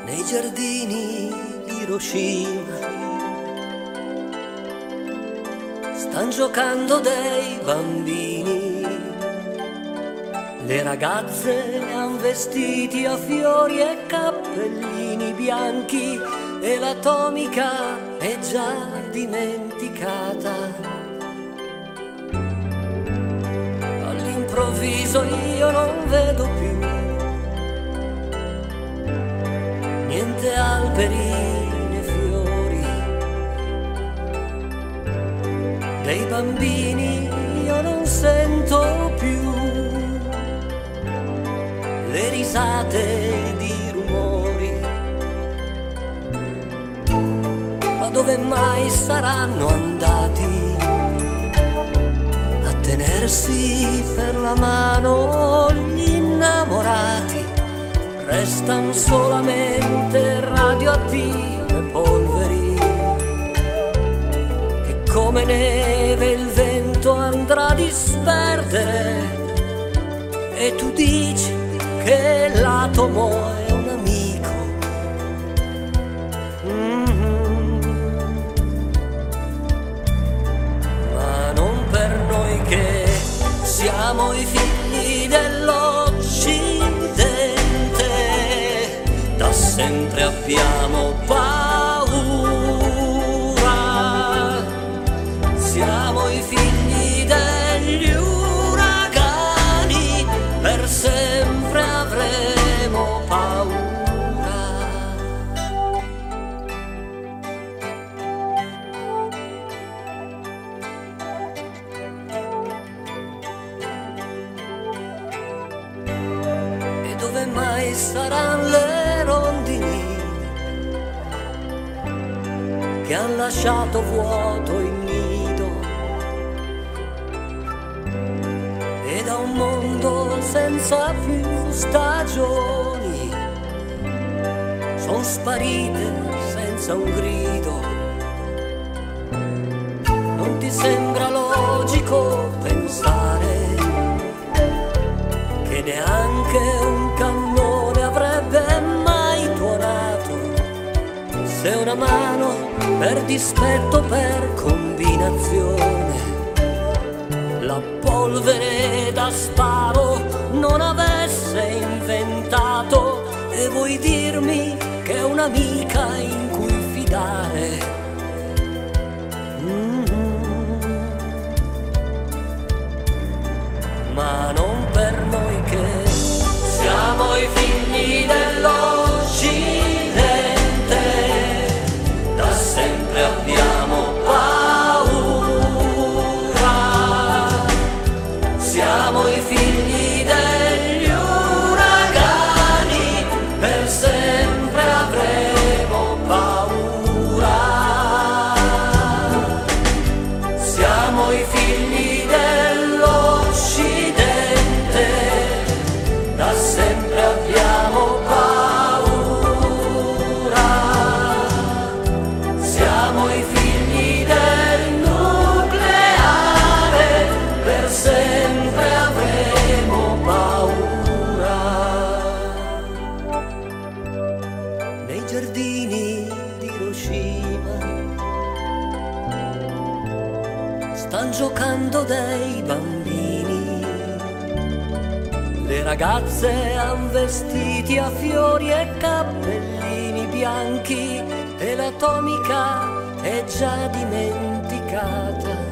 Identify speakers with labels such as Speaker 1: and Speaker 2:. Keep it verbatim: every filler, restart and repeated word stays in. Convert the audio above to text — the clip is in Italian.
Speaker 1: nei giardini di Hiroshima stan giocando dei bambini, le ragazze han vestiti a fiori e cappellini bianchi e l'atomica è già dimenticata. All'improvviso io non vedo più niente alberi né fiori, dei bambini io non sento più le risate di rumori. Ma dove mai saranno andati a tenersi per la mano gli innamorati? Restan solamente radioattive polveri che come neve il vento andrà a disperdere. E tu dici che l'atomo è un amico, mm-hmm. Ma non per noi che siamo i figli dell'Occidente, da sempre abbiamo paura, siamo i figli degli uragani, per sempre avremo paura. E dove mai saranno le rondini che han lasciato vuoto il nido, e da un mondo senza più stagioni son sparite senza un grido? Non ti sembra logico pensare che neanche un cannone avrebbe mai tuonato se una mano, per dispetto, per combinazione, la polvere da sparo non avesse inventato? E vuoi dirmi che è un'amica in cui fidare? Mm-hmm. Ma non per noi che siamo i figli dell'Occidente, da sempre abbiamo paura, siamo i figli degli uragani, per sempre avremo paura, siamo i figli dell'Occidente, da sempre abbiamo paura, siamo i figli del nucleare, per sempre avremo paura. Nei giardini di Hiroshima stan giocando dei bambini, le ragazze han vestiti a fiori e cappellini bianchi e l'atomica è già dimenticata.